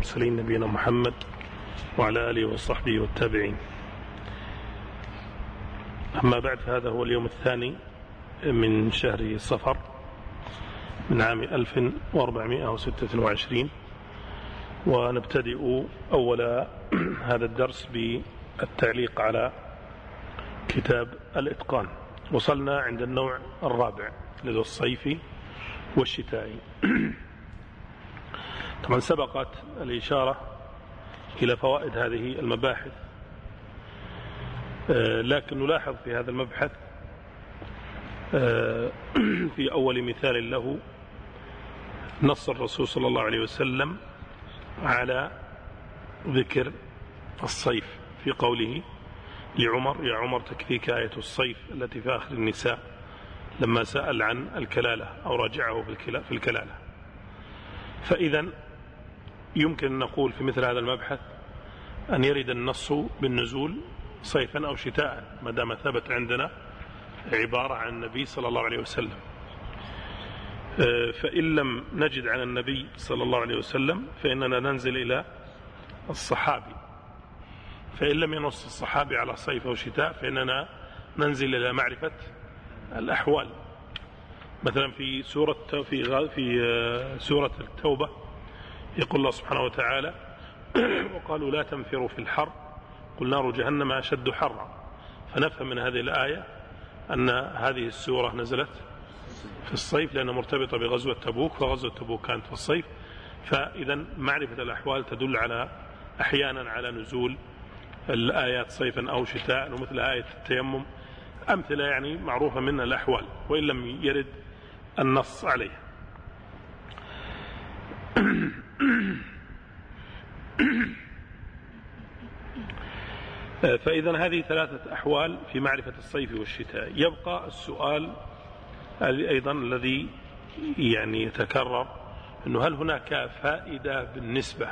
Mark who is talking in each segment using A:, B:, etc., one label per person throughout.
A: المرسلين نبينا محمد وعلى آله وصحبه والتابعين. أما بعد، فهذا هو اليوم الثاني من شهر صفر من عام 1426، ونبتدئ أول هذا الدرس بالتعليق على كتاب الإتقان. وصلنا عند النوع الرابع الذي هو الصيفي والشتائي. طبعا سبقت الإشارة إلى فوائد هذه المباحث، لكن نلاحظ في هذا المبحث في أول مثال له نص الرسول صلى الله عليه وسلم على ذكر الصيف في قوله لعمر: يا عمر تكفيك آية الصيف التي في آخر النساء، لما سأل عن الكلالة أو راجعه في الكلالة. فإذا يمكن أن نقول في مثل هذا المبحث أن يرد النص بالنزول صيفا أو شتاء ما دام ثبت عندنا عبارة عن النبي صلى الله عليه وسلم. فإن لم نجد عن النبي صلى الله عليه وسلم فإننا ننزل إلى الصحابي، فإن لم ينص الصحابي على صيف أو شتاء فإننا ننزل إلى معرفة الأحوال. مثلا في سورة التوبة يقول الله سبحانه وتعالى: وقالوا لا تنفروا في الحر قل نار جهنم أشد حرا. فنفهم من هذه الآية أن هذه السورة نزلت في الصيف لأنها مرتبطة بغزوة تبوك، فغزوة تبوك كانت في الصيف. فإذا معرفة الأحوال تدل أحيانا على نزول الآيات صيفا أو شتاء، ومثل آية التيمم أمثلة يعني معروفة من الأحوال وإن لم يرد النص عليها. فإذا هذه ثلاثة أحوال في معرفة الصيف والشتاء. يبقى السؤال أيضا الذي يعني يتكرر، أنه هل هناك فائدة بالنسبة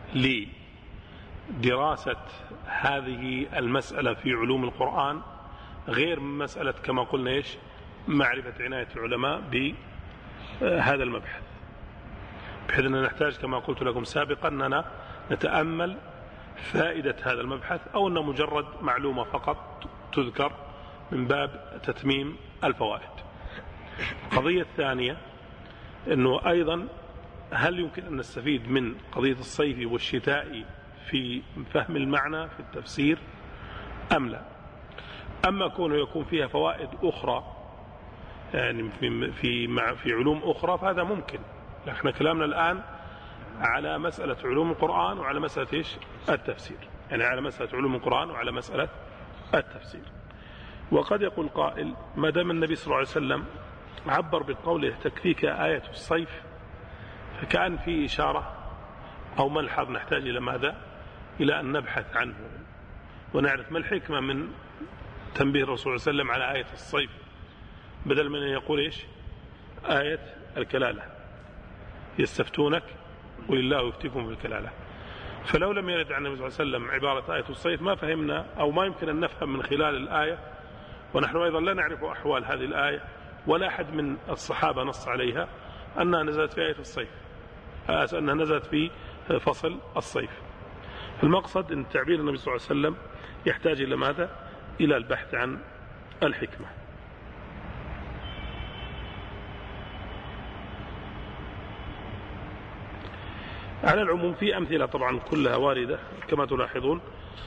A: لدراسة هذه المسألة في علوم القرآن غير من مسألة كما قلنا معرفة عناية العلماء بهذا المبحث، بحيث أننا نحتاج كما قلت لكم سابقا أننا نتأمل فائدة هذا المبحث، أو أنه مجرد معلومة فقط تذكر من باب تتميم الفوائد. القضية الثانية أنه أيضا هل يمكن أن نستفيد من قضية الصيف والشتاء في فهم المعنى في التفسير أم لا؟ أما كونه يكون فيها فوائد أخرى يعني في علوم أخرى فهذا ممكن. نحن كلامنا الآن على مسألة علوم القرآن وعلى مسألة التفسير، يعني على مسألة علوم القرآن وعلى مسألة التفسير. وقد يقول قائل: ما دام النبي صلى الله عليه وسلم عبر بقوله تكفيك آية الصيف، فكأن في إشارة أو ملحظ نحتاج إلى ماذا؟ إلى أن نبحث عنه ونعرف ما الحكمة من تنبيه الرسول صلى الله عليه وسلم على آية الصيف بدل من أن يقول آية الكلالة: يستفتونك قل الله يفتيكم في الكلالة. فلو لم يرد عن النبي صلى الله عليه وسلم عبارة آية الصيف ما فهمنا أو ما يمكن أن نفهم من خلال الآية، ونحن أيضا لا نعرف أحوال هذه الآية ولا أحد من الصحابة نص عليها أنها نزلت في آية الصيف، أنها نزلت في فصل الصيف. المقصد أن تعبير النبي صلى الله عليه وسلم يحتاج إلى ماذا؟ إلى البحث عن الحكمة. على العموم في أمثلة طبعا كلها واردة كما تلاحظون،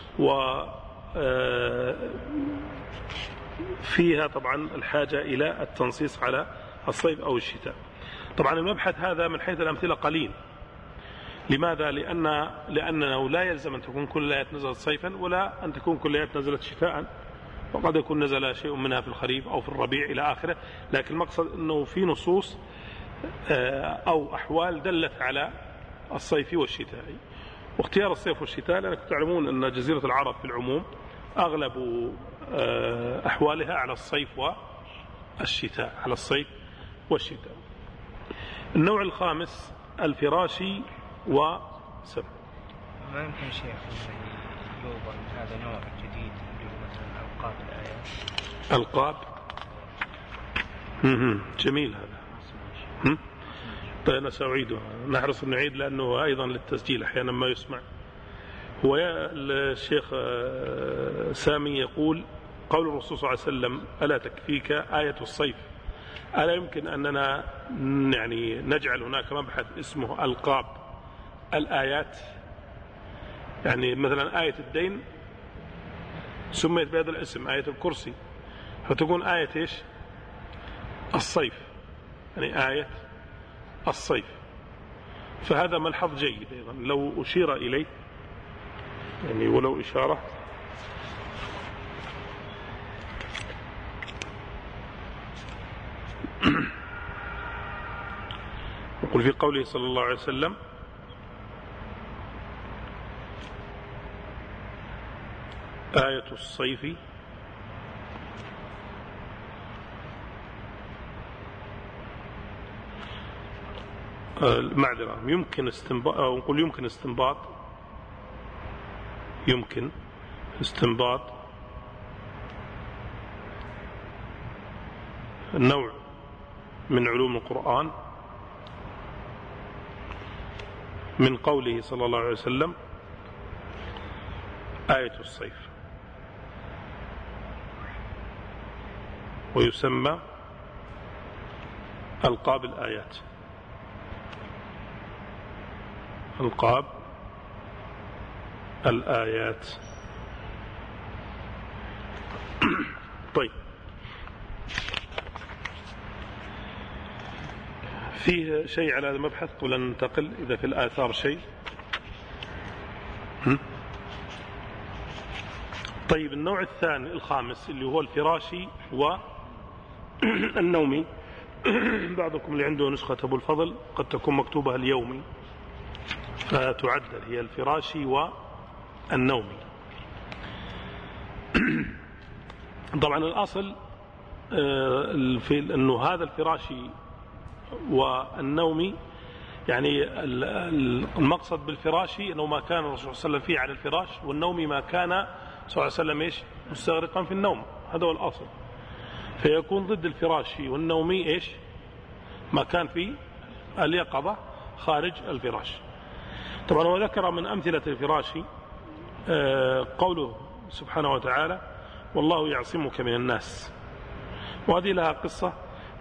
A: وفيها طبعا الحاجة إلى التنصيص على الصيف أو الشتاء. طبعا المبحث هذا من حيث الأمثلة قليل. لماذا؟ لأنه لا يلزم أن تكون كل الآيات نزلت صيفا ولا أن تكون كل الآيات نزلت شتاء، وقد يكون نزل شيء منها في الخريف أو في الربيع إلى آخره. لكن المقصد أنه في نصوص أو أحوال دلت على الصيف والشتاء. واختيار الصيف والشتاء لأنكم تعلمون أن جزيرة العرب في العموم أغلب أحوالها على الصيف والشتاء، على الصيف والشتاء. النوع الخامس الفراشي وسم.
B: ما يمكن شيخ يوضع هذا نوع جديد اللي هو مثلا ألقاب الآيات.
A: ألقاب جميل هذا. طيب أنا سأعيدها، نحرص أن نعيد لأنه أيضا للتسجيل أحيانا ما يسمع. هو الشيخ سامي يقول قول الرسول صلى الله عليه وسلم ألا تكفيك آية الصيف، ألا يمكن أننا يعني نجعل هناك مبحث اسمه ألقاب الآيات؟ يعني مثلا آية الدين سميت بهذا الاسم آية الكرسي، فتكون آية إيش؟ الصيف، يعني آية الصيف. فهذا ملحظ جيد أيضا لو أشير إليه، يعني ولو إشارة. يقول في قوله صلى الله عليه وسلم آية الصيف معذرة، يمكن استنباط، أو نقول يمكن استنباط نوع من علوم القرآن من قوله صلى الله عليه وسلم آية الصيف، ويسمى ألقاب الآيات، ألقاب الآيات. طيب، فيه شيء على هذا المبحث قبل أن ننتقل؟ إذا في الآثار شيء. طيب، النوع الثاني الخامس اللي هو الفراشي والنومي. بعضكم اللي عنده نسخة أبو الفضل قد تكون مكتوبة اليومي، فتعدل هي الفراشي والنومي. طبعا الأصل في أنه هذا الفراشي والنومي، يعني المقصد بالفراشي أنه ما كان الرسول صلى الله عليه وسلم فيه على الفراش، والنومي ما كان صلى الله عليه وسلم إيش مستغرقا في النوم. هذا هو الأصل. فيكون ضد الفراشي والنومي إيش؟ ما كان في اليقظة خارج الفراش. طبعا هو ذكر من أمثلة الفراشي قوله سبحانه وتعالى والله يعصمك من الناس، وهذه لها قصة.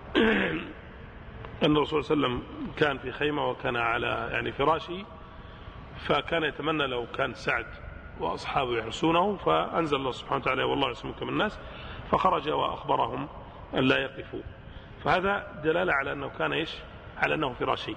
A: أن الرسول صلى الله عليه وسلم كان في خيمة وكان على يعني فراشه، فكان يتمنى لو كان سعد وأصحابه يحرسونه، فأنزل الله سبحانه وتعالى والله يعصمك من الناس، فخرج وأخبرهم أن لا يقفوا. فهذا دلالة على أنه كان إيش؟ على أنه فراشي.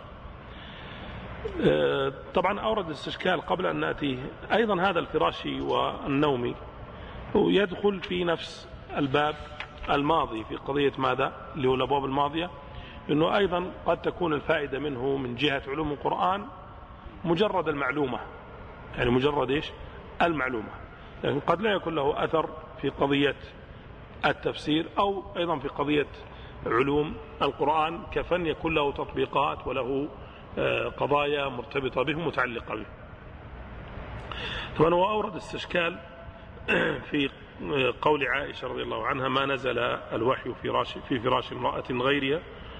A: طبعا أورد الاستشكال قبل أن نأتي أيضا هذا الفراشي والنومي يدخل في نفس الباب الماضي في قضية ماذا اللي هو الأبواب الماضية، إنه أيضا قد تكون الفائدة منه من جهة علوم القرآن مجرد المعلومة، يعني مجرد إيش؟ المعلومة، لكن قد لا يكون له أثر في قضية التفسير، أو أيضا في قضية علوم القرآن كفن يكون له تطبيقات وله قضايا مرتبطة به متعلقة به. طبعا هو أورد استشكال في قول عائشة رضي الله عنها ما نزل الوحي في فراش امرأة غيرها،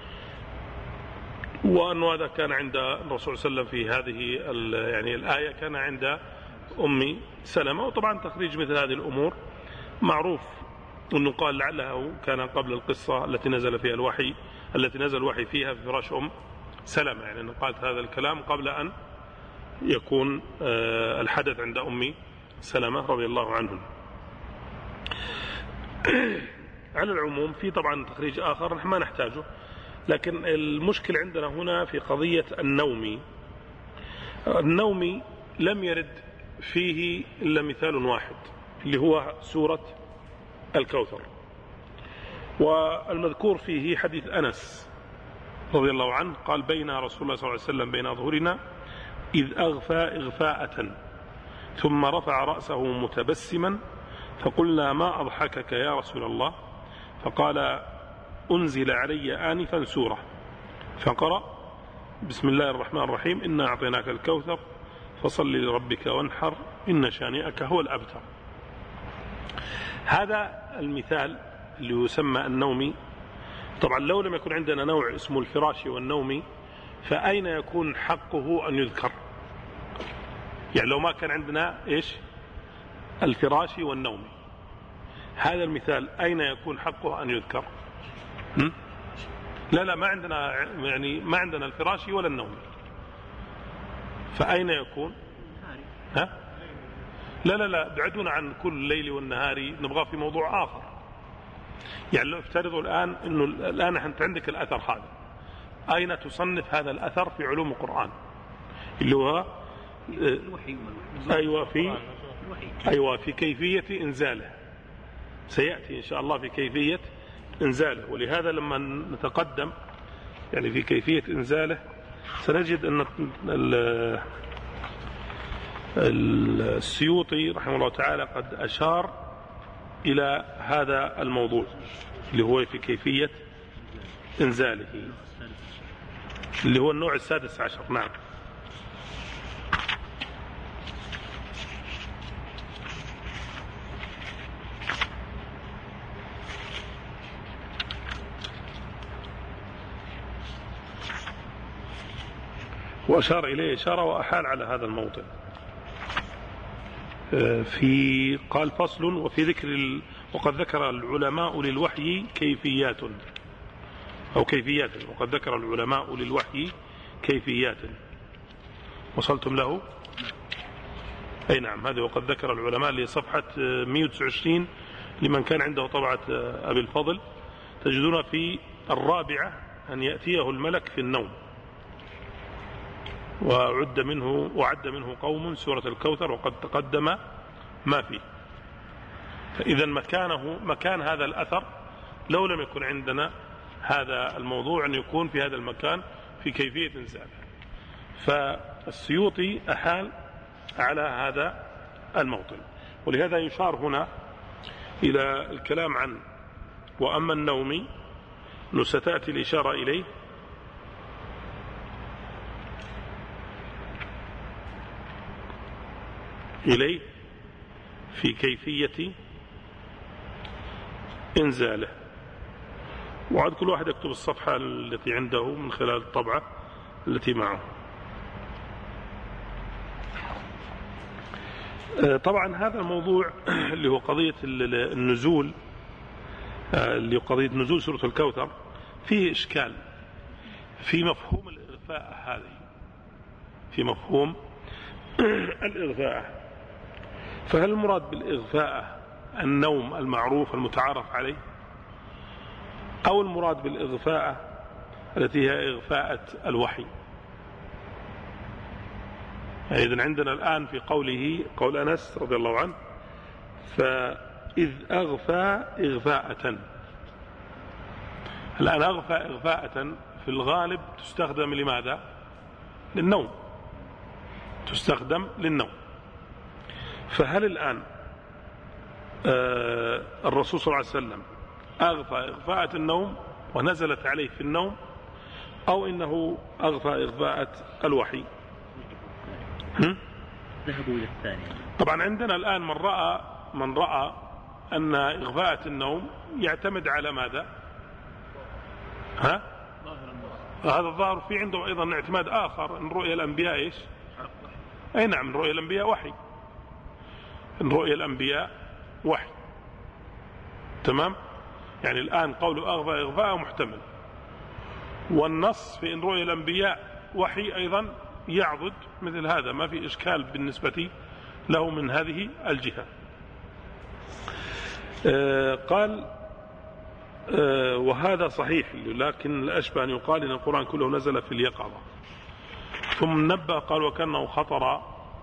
A: وأن هذا كان عند الرسول صلى الله عليه وسلم في هذه يعني الآية كان عند أم سلمة. وطبعا تخريج مثل هذه الأمور معروف، أنه قال لعله كان قبل القصة التي نزل فيها الوحي، التي نزل الوحي فيها في فراش أم سلمة، يعني أنه قالت هذا الكلام قبل أن يكون الحدث عند أم سلمة رضي الله عنهم. على العموم في طبعا تخريج آخر نحن ما نحتاجه، لكن المشكلة عندنا هنا في قضية النوم. النوم لم يرد فيه إلا مثال واحد اللي هو سورة الكوثر، والمذكور فيه حديث أنس رضي الله عنه قال بين رسول الله صلى الله عليه وسلم بين ظهورنا إذ أغفى إغفاءة ثم رفع رأسه متبسما فقلنا ما أضحكك يا رسول الله؟ فقال أنزل علي آنفا سورة، فقرأ بسم الله الرحمن الرحيم إنا أعطيناك الكوثر فصل لربك وانحر إن شانئك هو الأبتر. هذا المثال اللي يسمى النومي. طبعا لو لم يكن عندنا نوع اسمه الفراشي والنومي فأين يكون حقه أن يذكر؟ يعني لو ما كان عندنا إيش الفراش والنوم، هذا المثال أين يكون حقه أن يذكر؟ لا ما عندنا، يعني ما عندنا الفراش ولا النوم، فأين يكون؟ ها؟ لا ابعدونا عن كل الليل والنهار، نبغى في موضوع آخر. يعني لو افترضوا الآن أنه الآن أنت عندك الأثر هذا، أين تصنف هذا الأثر في علوم القرآن؟ اللي هو أيوة في كيفية إنزاله، سيأتي إن شاء الله في كيفية إنزاله. ولهذا لما نتقدم يعني في كيفية إنزاله سنجد أن السيوطي رحمه الله تعالى قد أشار إلى هذا الموضوع اللي هو في كيفية إنزاله، اللي هو النوع السادس عشر. نعم. وأشار إليه إشارة وأحال على هذا الموضع في قال فصل وفي ذكر وقد ذكر العلماء للوحي كيفيات أو كيفيات، وقد ذكر العلماء للوحي كيفيات. وصلتم له؟ أي نعم، هذا وقد ذكر العلماء لصفحة 129 لمن كان عنده طبعة أبي الفضل، تجدون في الرابعة أن يأتيه الملك في النوم، وعد منه قوم سورة الكوثر وقد تقدم ما فيه. فإذا مكان هذا الأثر لو لم يكن عندنا هذا الموضوع أن يكون في هذا المكان في كيفية إنزاله. فالسيوطي أحال على هذا الموطن، ولهذا يشار هنا إلى الكلام عن وأما النوم ستأتي الإشارة إليه في كيفية إنزاله. وعد كل واحد يكتب الصفحة التي عنده من خلال الطبعة التي معه. طبعا هذا الموضوع اللي هو قضية النزول، اللي هو قضية نزول سورة الكوثر، فيه إشكال في مفهوم الإغفاء هذه، في مفهوم الإغفاء. فهل المراد بالإغفاء النوم المعروف المتعارف عليه، أو المراد بالإغفاء التي هي إغفاءة الوحي؟ يعني إذن عندنا الآن في قول أنس رضي الله عنه فإذ أغفى إغفاءة. الآن أغفى إغفاءة في الغالب تستخدم لماذا؟ للنوم، تستخدم للنوم. فهل الآن الرسول صلى الله عليه وسلم أغفى إغفاءة النوم ونزلت عليه في النوم، أو إنه أغفى إغفاءة الوحي؟
C: ذهبوا إلى الثاني. طبعا
A: عندنا الآن من رأى أن إغفاءة النوم يعتمد على ماذا؟ هذا الظاهر. في عنده أيضا اعتماد آخر أن رؤيا الأنبياء إيش؟ أي نعم، رؤيا الأنبياء وحي، إن رؤيا الأنبياء وحي. تمام؟ يعني الآن قول أغفى إغفاء محتمل، والنص في إن رؤيا الأنبياء وحي أيضا يعضد مثل هذا، ما في إشكال بالنسبة له من هذه الجهة. قال وهذا صحيح، لكن الأشبه أن يقال إن القرآن كله نزل في اليقظة. ثم نبه قال وكأنه خطر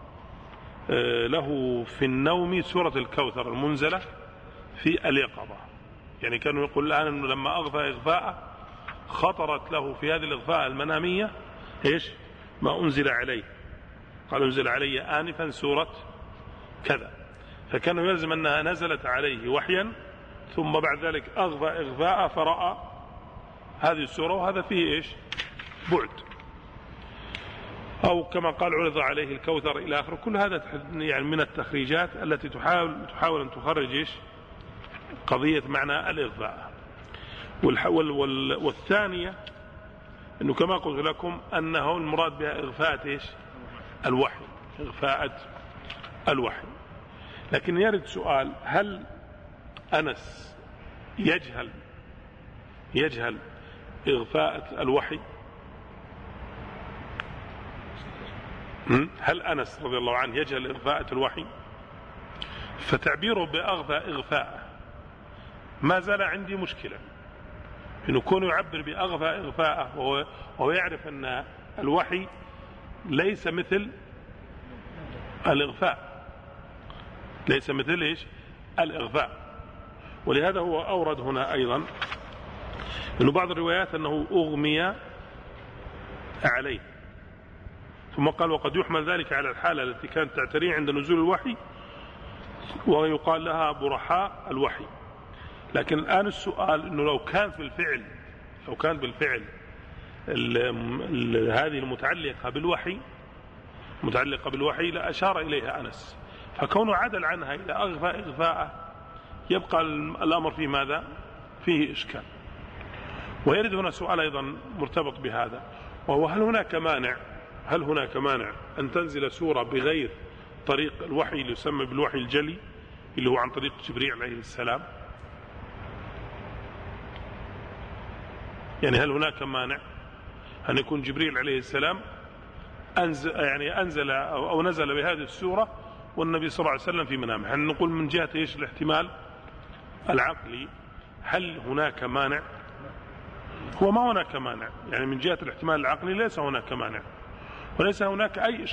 A: له في النوم سورة الكوثر المنزلة في اليقظة. يعني كانوا يقول الآن أنه لما أغفى إغفاء خطرت له في هذه الإغفاء المنامية إيش؟ ما أنزل عليه. قال أنزل علي آنفا سورة كذا، فكانوا يلزم أنها نزلت عليه وحيا، ثم بعد ذلك أغفى إغفاء فرأى هذه السورة، وهذا فيه إيش؟ بعد. أو كما قال عرض عليه الكوثر إلى آخر. كل هذا يعني من التخريجات التي تحاول أن تخرج إيش؟ قضية معنى الإغفاء. والثانية أنه كما قلت لكم أنه المراد بها إغفاء إيش؟ الوحي، إغفاء الوحي. لكن يرد سؤال: هل أنس يجهل إغفاء الوحي؟ هل أنس رضي الله عنه يجهل إغفاء الوحي؟ فتعبيره بأغفى إغفاء ما زال عندي مشكلة، إنه كونه يعبر بأغفى إغفاء وهو يعرف أن الوحي ليس مثل الإغفاء، ليس مثل إيش؟ الإغفاء. ولهذا هو أورد هنا أيضا إنه بعض الروايات أنه أغمي عليه، ثم قال: وقد يحمل ذلك على الحالة التي كانت تعتريه عند نزول الوحي ويقال لها برحاء الوحي. لكن الآن السؤال أنه لو كان بالفعل هذه المتعلقة بالوحي لأشار إليها أنس، فكونه عدل عنها إلى أغفى إغفاء يبقى الأمر فيه ماذا؟ فيه إشكال. ويرد هنا سؤال أيضا مرتبط بهذا، وهو: هل هناك مانع أن تنزل سورة بغير طريق الوحي اللي يسمى بالوحي الجلي اللي هو عن طريق جبريل عليه السلام؟ يعني هل هناك مانع أن يكون جبريل عليه السلام أنزل أو نزل بهذه السورة والنبي صلى الله عليه وسلم في منامه؟ هل نقول من جهة إيش الاحتمال العقلي هل هناك مانع؟ هو ما هناك مانع، يعني من جهة الاحتمال العقلي ليس هناك مانع، وليس هناك أي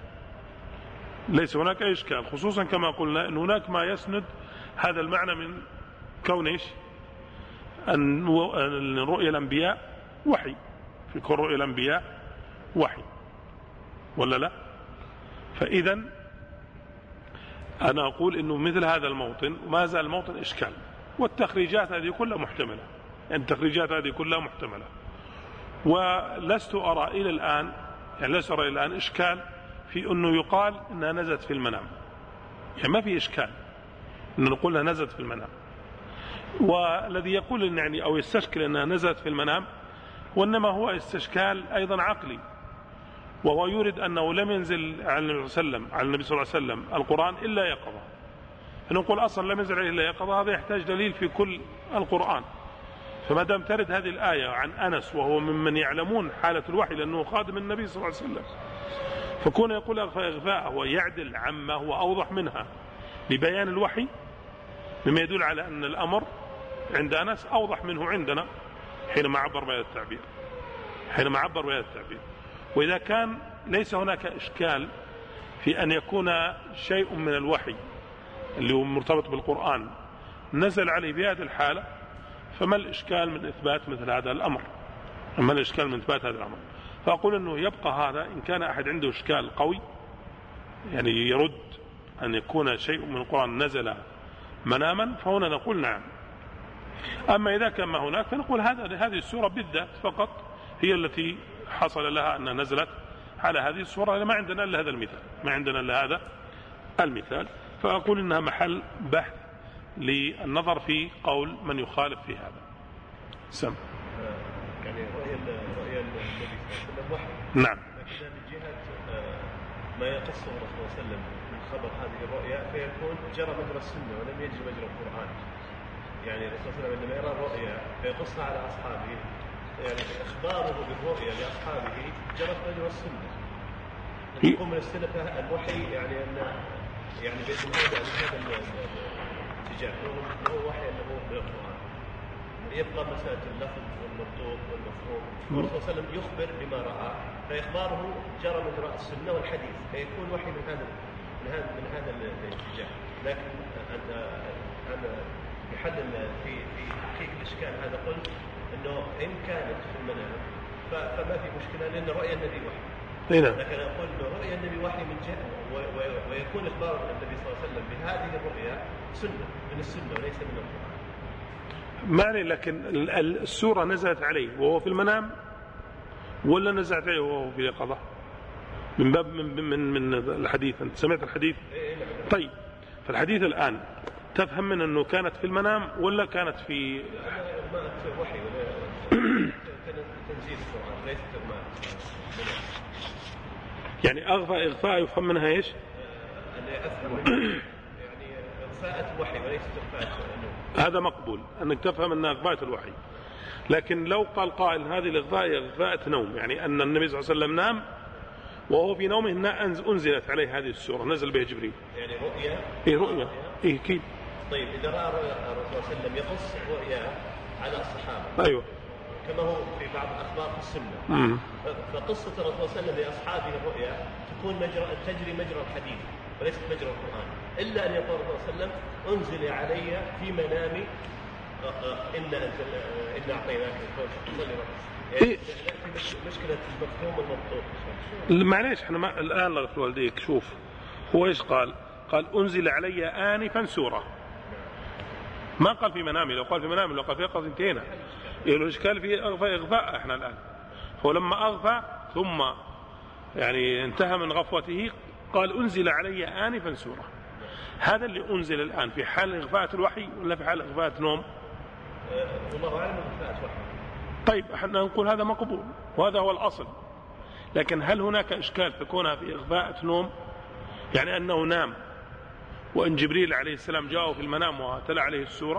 A: إشكال، خصوصا كما قلنا أن هناك ما يسند هذا المعنى من كون إيش؟ أن رؤيا الأنبياء وحي، في كل رؤيا الأنبياء وحي، ولا لا؟ فإذا أنا أقول أنه مثل هذا الموطن ما زال الموطن إشكال، والتخريجات هذه كلها محتملة، ولست أرى إلى الآن إشكال في أنه يقال أنها نزلت في المنام. يعني ما في إشكال أنه نقول أنها نزلت في المنام، والذي يقول يعني أو يستشكل أنها نزلت في المنام وإنما هو استشكال أيضا عقلي، وهو يريد أنه لم ينزل على النبي صلى الله عليه وسلم القرآن إلا يقظة، فنقول أصلا لم ينزل عليه إلا يقظة، هذا يحتاج دليل في كل القرآن. فما دام ترد هذه الآية عن أنس وهو ممن يعلمون حالة الوحي لأنه خادم النبي صلى الله عليه وسلم، فكون يقول إغفاء ويعدل عما هو أوضح منها لبيان الوحي مما يدل على أن الأمر عند أنس أوضح منه عندنا حينما عبر بهذا التعبير. وإذا كان ليس هناك إشكال في أن يكون شيء من الوحي اللي هو مرتبط بالقرآن نزل عليه بهذه الحالة، فما الإشكال من إثبات مثل هذا الأمر؟ فأقول أنه يبقى هذا إن كان أحد عنده إشكال قوي يعني يرد أن يكون شيء من القرآن نزل مناما، فهنا نقول نعم. أما إذا كان ما هناك فنقول هذه السورة بالذات فقط هي التي حصل لها أن نزلت على هذه السورة، ما عندنا إلا هذا المثال. فأقول إنها محل بحث للنظر في قول من يخالف في هذا. سم
D: يعني رؤيا النبي صلى الله عليه وسلم وحي،
A: نعم،
D: لكن من جهة ما يقصه الرسول صلى الله عليه وسلم من خبر هذه الرؤيا فيكون جرى مجرى السنة ولم يجري مجرى القرآن. يعني الرسول صلى الله عليه وسلم عندما يرى الرؤيا فيقصها على أصحابه، يعني إخباره بالرؤيا لأصحابه جرت مجرى السنة، يكون من السنة الوحي، يعني أن يعني بإذن هذا الاتجاه هو وحي أنه من القرآن. يبقى مسألة اللفظ والمنطوق والمفهوم، والرسول صلى الله عليه وسلم يخبر بما رأى، فإخباره جرى مجرى السنة والحديث، فيكون وحي من هذا الاتجاه. لكن أنا بحل في تحقيق الإشكال هذا قلت إنه إن كانت في المنام فما في مشكلة، لأن رؤيا النبي وحي. لكن أقول إنه رؤيا النبي وحي من جهة، ويكون إخبار النبي صلى الله عليه وسلم بهذه الرؤيا سنة من السنة وليس من القرآن.
A: معني، لكن السورة نزلت عليه وهو في المنام ولا نزلت عليه وهو في اليقظة؟ من باب من الحديث، أنت سمعت الحديث؟ طيب، فالحديث الآن تفهم من أنه كانت في المنام ولا كانت في
D: إغماء وحي ولا تنزيل القرآن ليس إغماء.
A: يعني إغفاء يفهم منها إيش؟
D: يعني إغفاء الوحي وليس إغفاء النوم.
A: هذا مقبول أنك تفهم أنها إغفاء الوحي، لكن لو قال قائل هذه الإغفاء إغفاء نوم، يعني أن النبي صلى الله عليه وسلم نام وهو في نومه أنزلت عليه هذه السورة، نزل به جبريل.
D: يعني رؤيا؟
A: إيه رؤيا، إيه كيف.
D: طيب إذا رأى الرسول صلى الله عليه وسلم يقص رؤيا على الصحابة،
A: أيوة،
D: كما هو في بعض الأخبار في السنة، فقصة الرسول صلى الله عليه وسلم لأصحابه الرؤيا تكون تجري مجرى الحديث وليست مجرى القرآن، إلا أن يقول الرسول صلى الله عليه وسلم أنزل علي في منامي إن أعطيناك يعني مشكلة المفهوم والمبطوط.
A: معليش احنا الآن لغت والديك. شوف هو إيش قال أنزل علي آنفا سورة، ما قال في منامي. لو قال في منامي، لو قال في يقظة انتهينا. الإشكال في إغفاء. احنا الآن هو لما أغفى ثم يعني انتهى من غفوته قال أنزل علي آنفا سورة. هذا اللي أنزل الآن في حال إغفاء الوحي ولا في حال إغفاء نوم؟
D: والله أعلم إغفاء الوحي.
A: طيب احنا نقول هذا مقبول وهذا هو الأصل، لكن هل هناك إشكال تكونها في إغفاء نوم؟ يعني أنه نام وأن جبريل عليه السلام جاءه في المنام وتلا عليه السورة،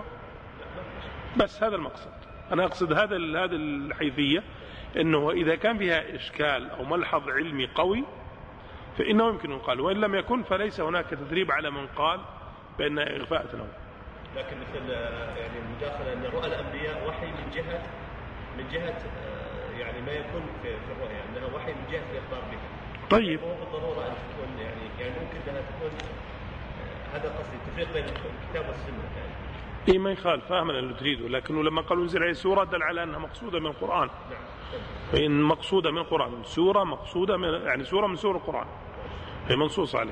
A: بس هذا المقصد. أنا أقصد هذا الحيثية، أنه إذا كان فيها إشكال أو ملحظ علمي قوي فإنه يمكن أن يقال، وإن لم يكن فليس هناك تدريب على من قال بأن إغفاء نوم.
D: لكن مثل يعني المداخلة أن رؤى الأنبياء وحي من جهة يعني ما يكون في الرؤيا، أنها وحي من جهة الإخبار به.
A: طيب
D: مو بالضرورة أن تكون يعني ممكن أنها تكون هذا قصدي التفريق بين الكتاب والسنة يعني.
A: إيه ما يخالف، فاهم اللي تريده، لكنه لما قالوا انزل عليه سورة دل على أنها مقصودة من القرآن. فإن مقصودة من القرآن، سورة مقصودة من يعني سورة من سور القرآن هي منصوص عليه.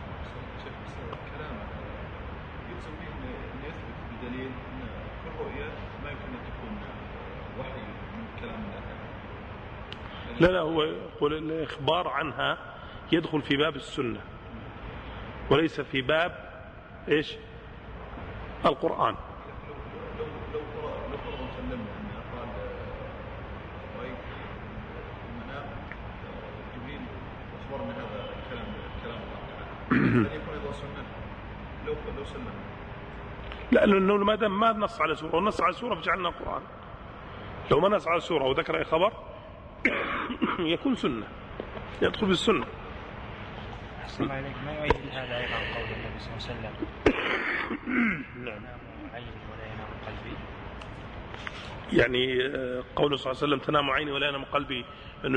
E: كلام يلزم به أن يثبت بدليل أن في الرؤيا ما يمكن أن تكون وحي من كلام الله.
A: لا هو يقول الإخبار عنها يدخل في باب السنة وليس في باب إيش القرآن.
E: لو فرض سلمنا أن قال رأيت المنام جبريل أخبرنا هذا الكلام الله تعالى، يكون هذا سنة لو سلمنا.
A: لأنه ما دام ما نص على سورة، ونص على سورة فجعلنا قرآن. لو ما نص على سورة وذكر أي خبر يكون سنة، يدخل بالسنة.
B: أحسن عليك. ما يؤيد هذا أيضا قول النبي صلى الله عليه وسلم
A: نعم
B: عيني ولا ينام قلبي؟
A: يعني قوله صلى الله عليه وسلم تنام عيني ولا ينام قلبي،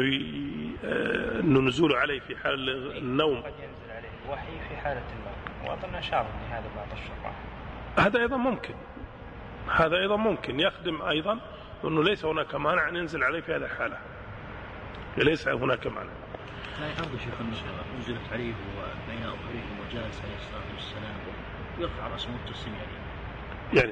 A: أنه نزول عليه في حال النوم.
B: قد ينزل عليه الوحي في حالة النوم، وأظن أشار لهذا بعض الشراح.
A: هذا أيضا ممكن يخدم أيضا، أنه ليس هناك مانع أن ينزل عليه في هذه الحالة، ليس هناك مانع.
C: لا يحب شيخ نزلت عليه وبين أظهره وجالس عليه الصلاة والسلام ويرفع رأسه مبتسم يعني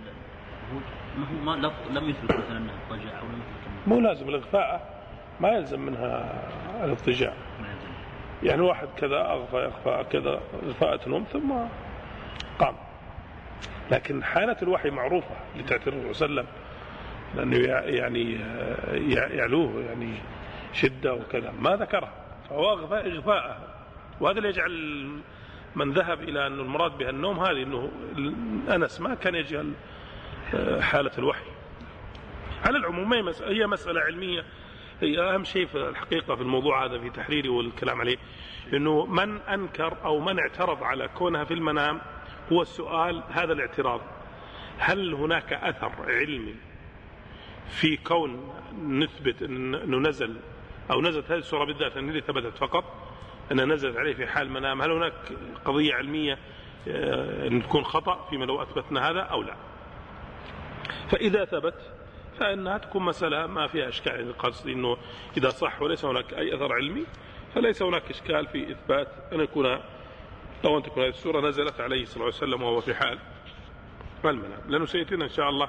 C: هذا لم يثبت مثلا أنها اضطجاع أو لم يثبت.
A: مو لازم الإغفاء، ما يلزم منها الاضطجاع. يعني واحد كذا أغفى كذا إغفاء نوم ثم قام. لكن حالة الوحي معروفة لتعتير الرسول صلى الله عليه وسلم، لأنه يعني يعلوه يعني شدة وكذا ما ذكره، فهو إغفاءه. وهذا اللي يجعل من ذهب إلى أن المراد بها النوم هذه، أنه أنس ما كان يجهل حالة الوحي. على العموم هي مسألة علمية، هي أهم شيء في الحقيقة في الموضوع هذا في تحريري والكلام عليه، أنه من أنكر أو من اعترض على كونها في المنام هو السؤال هذا الاعتراض: هل هناك أثر علمي في كون نثبت أنه نزل أو نزلت هذه السورة بالذات أن ثبتت فقط أنها نزلت عليه في حال منام؟ هل هناك قضية علمية أن تكون خطأ فيما لو أثبتنا هذا أو لا؟ فإذا ثبت فإنها تكون مسألة ما فيها إشكال. القصد أنه إذا صح وليس هناك أي أثر علمي فليس هناك إشكال في إثبات أن تكون هذه السورة نزلت عليه صلى الله عليه وسلم وهو في حال المنام. لأنه سيأتينا إن شاء الله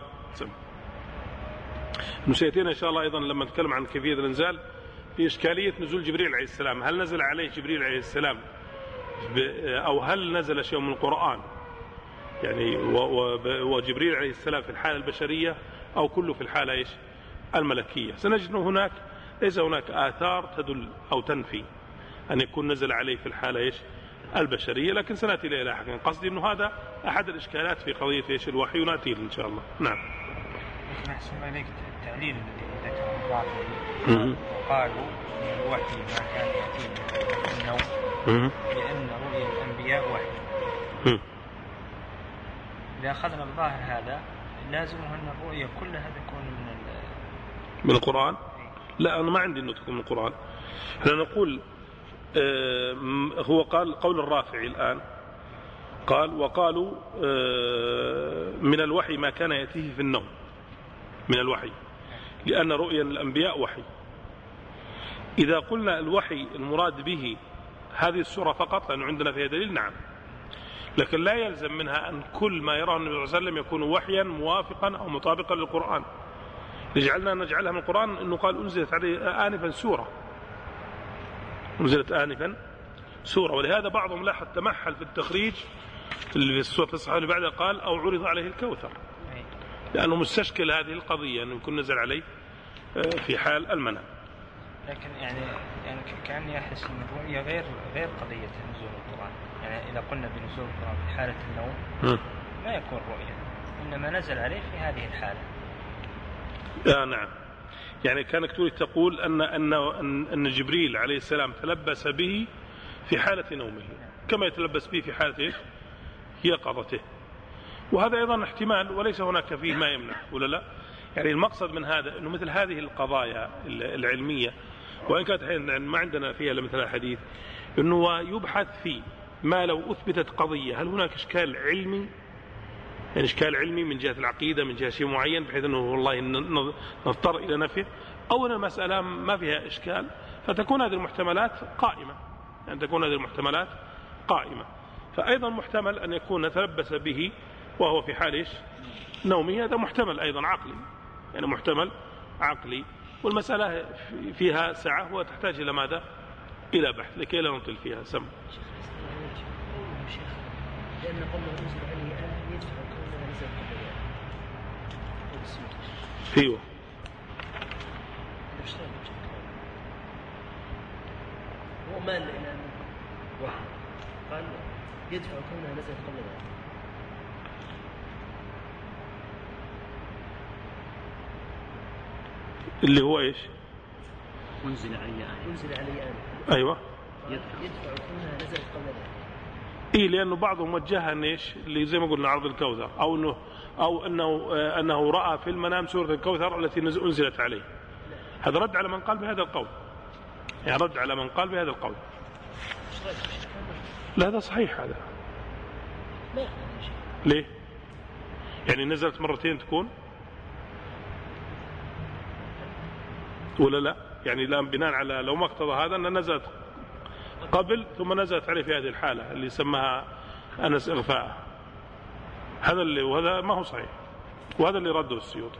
A: أيضا لما نتكلم عن كيفية الإنزال في إشكالية نزول جبريل عليه السلام. هل نزل عليه جبريل عليه السلام أو هل نزل شيء من القرآن يعني وجبريل عليه السلام في الحالة البشرية، أو كله في الحالة إيش الملكية. سنجد أنه هناك ليس هناك آثار تدل أو تنفي أن يكون نزل عليه في الحالة إيش البشرية، لكن سنأتي إليه لاحقا. قصدي أنه هذا أحد الإشكالات في قضية إيش الوحي، ونأتيه إن شاء الله. نعم.
B: أحسن عليك التعليل الذي ذكره الرافعي وقالوا إن الوحي ما كان يأتينا في النوم لأن رؤيا الأنبياء وحي. إذا أخذنا بظاهر هذا لازم أن الرؤيا كلها تكون من
A: القرآن. لا، أنا ما عندي أنه تكون من القرآن. احنا نقول هو قال قول الرافعي الآن قال وقالوا من الوحي ما كان يأتيه في النوم من الوحي لأن رؤيا الأنبياء وحي. إذا قلنا الوحي المراد به هذه السورة فقط لأنه عندنا فيها دليل، نعم، لكن لا يلزم منها أن كل ما يراه النبي صلى الله عليه وسلم يكون وحيا موافقا أو مطابقا للقرآن. نجعلها من القرآن أنه قال أنزلت عليه آنفا سورة، أنزلت آنفا سورة. ولهذا بعضهم لاحظ تمحل في التخريج اللي في السورة الصحيحة اللي بعدها قال أو عرض عليه الكوثر، لأنه مستشكل هذه القضية أنه يكون نزل عليه في حال المنام.
B: لكن يعني كأني أحس أن الرؤية غير قضية نزول القرآن. يعني إذا قلنا بنزول القرآن في حالة النوم ما يكون رؤية، إنما نزل عليه في هذه الحالة.
A: نعم، يعني كانك تقول أن جبريل عليه السلام تلبس به في حالة نومه كما يتلبس به في حالة يقظته، وهذا أيضا احتمال وليس هناك فيه ما يمنع ولا لا. يعني المقصد من هذا أنه مثل هذه القضايا العلمية وإن كانت ما عندنا فيها مثل الحديث، أنه يبحث في ما لو أثبتت قضية هل هناك إشكال علمي، يعني إشكال علمي من جهة العقيدة من جهة شيء معين بحيث أنه والله نضطر إلى نفيه، أو أن المسألة ما فيها إشكال فتكون هذه المحتملات قائمة، يعني تكون هذه المحتملات قائمة. فأيضا محتمل أن يكون تلبس به وهو في حال نومه، هذا محتمل أيضا عقلي، يعني محتمل عقلي. والمسألة فيها سعة وتحتاج إلى ماذا؟ إلى بحث لكي لا نطل فيها. سم
F: لأن قوله نزل عليه آن يدفع كونه نزل قبل
A: ايوه
F: هو مال إلى واحد قال يدفع كونه نزل قبل ذلك.
A: اللي هو ايش؟
C: انزل علي آن.
F: انزل علي آن.
A: ايوه
F: يدفع كونها نزلت قبل ذلك.
A: إيه، لأنه بعضهم وجهها إيش اللي زي ما قلنا عرض الكوثر، أو أنه رأى في المنام سورة الكوثر التي أنزلت عليه. هذا رد على من قال بهذا القول، يعني رد على من قال بهذا القول. لا هذا صحيح هذا. ليه؟ يعني نزلت مرتين تكون ولا لا؟ يعني الآن بناء على لو ما اقتضى هذا أن نزلت قبل ثم نزلت عليه في هذه الحالة اللي سماها أنس إغفاء، هذا اللي وهذا ما هو صحيح، وهذا اللي رده السيوطي.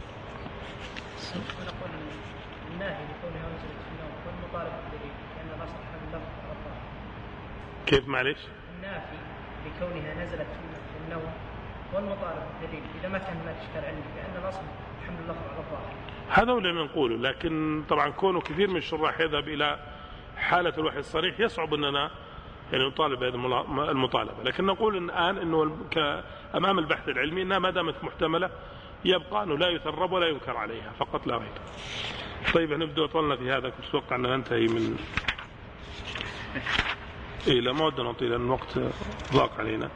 F: ونقول الناهي لكونها نزلت في النوم والمطالب بالدليل لأن الأصل حمل اللفظ على الظاهر.
A: كيف معلش؟
F: النافي لكونها نزلت في النوم والمطالب بالدليل إذا ما كان هناك إشكال علمي لأن الأصل حمل اللفظ على الظاهر.
A: هذا هو اللي نقوله، لكن طبعا كونه كثير من الشراح يذهب إلى حالة الوحي الصريح يصعب أننا يعني نطالب بهذه المطالبة، لكن نقول الآن أنه أمام البحث العلمي أنها ما دامت محتملة يبقى أنه لا يثرب ولا ينكر عليها فقط لا غير. طيب نبدأ طولنا في هذا، كنت أتوقع أن ننتهي من لا ما ودنا نطيل لأن الوقت ضاق علينا.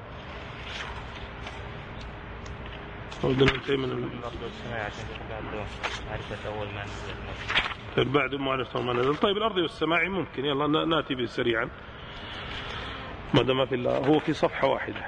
A: ودنا ننتهي من بعد معرفة ما نزل. طيب الأرض والسماع ممكن، يلا نأتي به سريعا ما دام في الله. هو في صفحة واحدة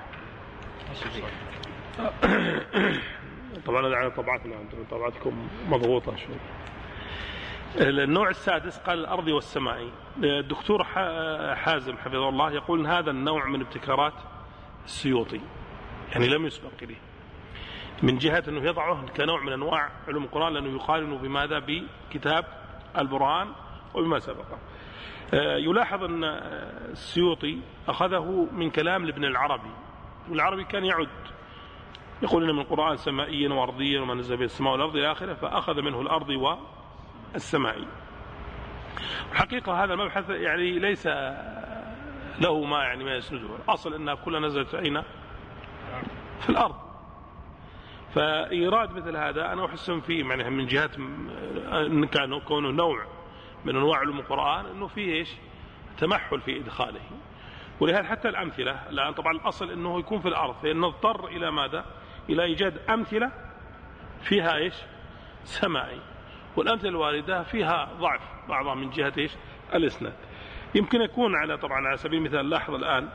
A: طبعا هذا على طبعتنا، طبعتكم مضغوطة شوي. النوع السادس قال الأرض والسماء. الدكتور حازم حفظه الله يقول إن هذا النوع من ابتكارات السيوطي، يعني لم يسبق إليه من جهة أنه يضعه كنوع من أنواع علوم القرآن، لأنه يقارنه بماذا؟ بكتاب البرهان وبما سبقه. يلاحظ أن السيوطي أخذه من كلام لابن العربي، والعربي كان يعد يقول إن من القرآن سمائيا وأرضيا وما نزل به السماء والأرض إلى آخره، فأخذ منه الأرض والسمائي. الحقيقة هذا المبحث يعني ليس له ما يعني ما يسنده، الأصل أنها كلها نزلت أين؟ في الأرض. فإيراد مثل هذا أنا أحسن فيه يعني من جهة إن كان كونه نوع من أنواع علوم القرآن أنه فيه إيش؟ تمحل في إدخاله. ولهذا حتى الأمثلة الآن طبعا الأصل أنه يكون في الأرض، فإن نضطر إلى ماذا؟ إلى إيجاد أمثلة فيها إيش؟ سمائي. والأمثلة الواردة فيها ضعف بعضها من جهة إيش؟ الإسناد. يمكن يكون على طبعا على سبيل المثال لاحظ الآن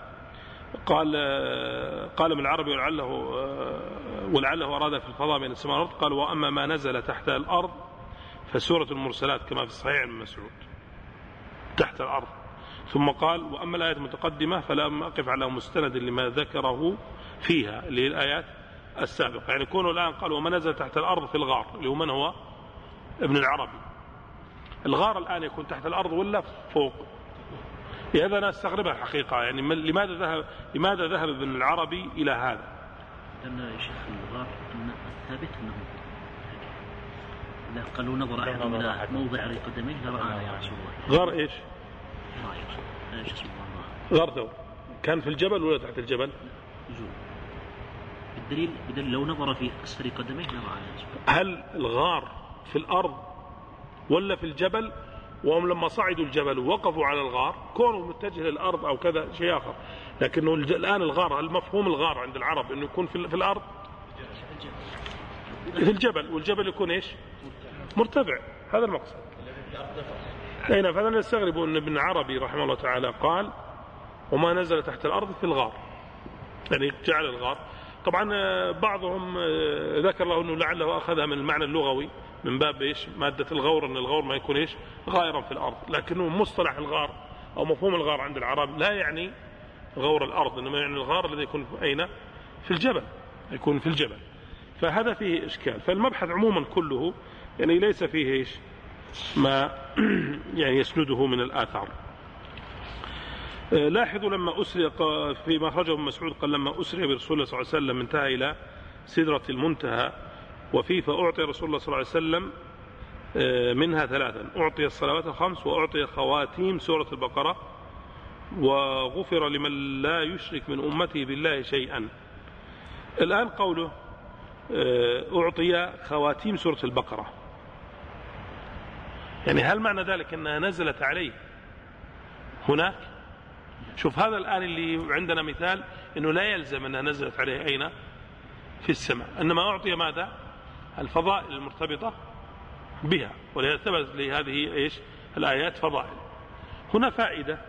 A: قال من العربي ولعله أراد في الفضاء بين السماء والأرض، قال وأما ما نزل تحت الأرض فسورة المرسلات كما في الصحيح عن مسعود تحت الأرض. ثم قال وأما الآيات المتقدمة فلم أقف على مستند لما ذكره فيها اللي هي الآيات السابقة. يعني كونه الآن قال وما نزل تحت الأرض في الغار اللي هو من هو؟ ابن العربي. الغار الآن يكون تحت الأرض ولا فوق؟ هذا أنا أستغربها الحقيقة، يعني لماذا ذهب ابن العربي إلى هذا؟
C: لأن يا شيخ الغار الثابت أنه إذا قالوا نظر أحد من موضع قدميه لرآه يا رسول الله.
A: غار إيش؟ غار ثور كان في الجبل ولا تحت الجبل؟
C: بالدليل لو نظر في أسفل قدميه لرآه.
A: هل الغار في الأرض ولا في الجبل؟ وهم لما صعدوا الجبل ووقفوا على الغار كونوا متجه للأرض أو كذا شيء آخر، لكنه الآن الغار المفهوم الغار عند العرب أنه يكون في الأرض في الجبل، والجبل يكون إيش؟ مرتفع. هذا المقصد. أين فأنا نستغرب أن ابن عربي رحمه الله تعالى قال وما نزل تحت الأرض في الغار، يعني جعل الغار. طبعا بعضهم ذكر له أنه لعله أخذها من المعنى اللغوي من باب إيش؟ مادة الغور، أن الغور ما يكون إيش؟ غائرا في الأرض، لكنه مصطلح الغار أو مفهوم الغار عند العرب لا يعني غور الأرض، إنما يعني الغار الذي يكون أين؟ في الجبل، يكون في الجبل. فهذا فيه إشكال. فالمبحث عموما كله يعني ليس فيه إيش؟ ما يعني يسنده من الآثار. لاحظوا لما أسري فيما أخرجه ابن مسعود قال لما أسري برسول الله صلى الله عليه وسلم انتهى إلى سدرة المنتهى وفيه فأعطي رسول الله صلى الله عليه وسلم منها 3، أعطي الصلوات الخمس وأعطي خواتيم سورة البقرة وغفر لمن لا يشرك من أمته بالله شيئا. الآن قوله أعطي خواتيم سورة البقرة، يعني هل معنى ذلك أنها نزلت عليه هناك؟ شوف هذا الآن اللي عندنا مثال أنه لا يلزم أنها نزلت عليه أين؟ في السماء، إنما أعطي ماذا؟ الفضائل المرتبطة بها، ولهذا ثبت لهذه إيش؟ الآيات فضائل. هنا فائدة.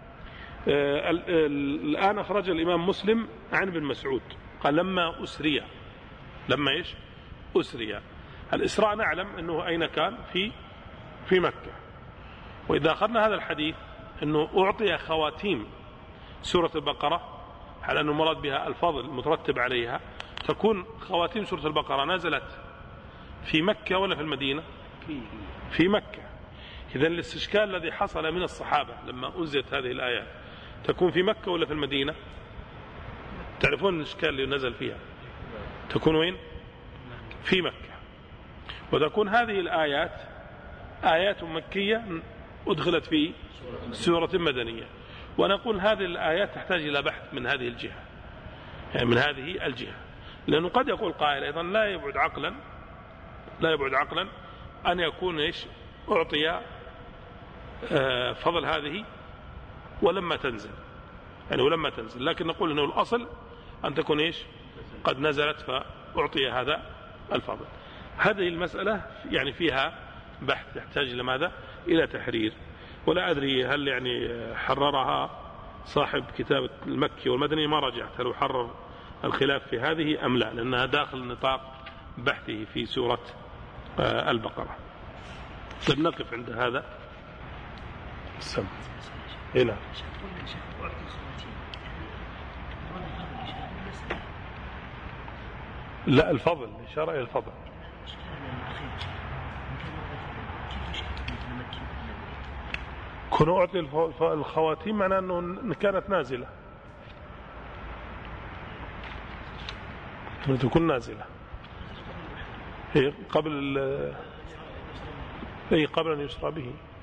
A: الآن أخرج الإمام مسلم عن ابن مسعود قال لما أسري، لما إيش؟ أسري. الإسراء نعلم أنه أين كان؟ في مكة. وإذا أخذنا هذا الحديث أنه أعطي خواتيم سورة البقرة على أنه مراد بها الفضل المترتب عليها، تكون خواتيم سورة البقرة نزلت في مكة ولا في المدينة؟ في مكة. إذن الاستشكال الذي حصل من الصحابة لما أنزلت هذه الآيات تكون في مكة ولا في المدينة؟ تعرفون الإشكال اللي نزل فيها تكون وين؟ في مكة. وتكون هذه الآيات آيات مكية أدخلت في سورة مدنية. ونقول هذه الآيات تحتاج إلى بحث من هذه الجهة، يعني من هذه الجهة، لأنه قد يقول قائل أيضا لا يبعد عقلا أن يكون إيش؟ أعطي فضل هذه ولما تنزل، يعني ولما تنزل، لكن نقول أنه الأصل أن تكون إيش؟ قد نزلت فأعطي هذا الفضل. هذه المسألة يعني فيها بحث يحتاج إلى ماذا؟ إلى تحرير. ولا أدري هل يعني حررها صاحب كتاب المكي والمدني، ما رجعت هل حرر الخلاف في هذه أم لا، لأنها داخل نطاق بحثه في سورة البقرة. طيب نقف عند هذا. السم هنا لا الفضل، إشارة إلى الفضل. كون أعطي الخواتيم معناه أنه كانت نازلة، تكون نازلة هي قبل أن يسرى به.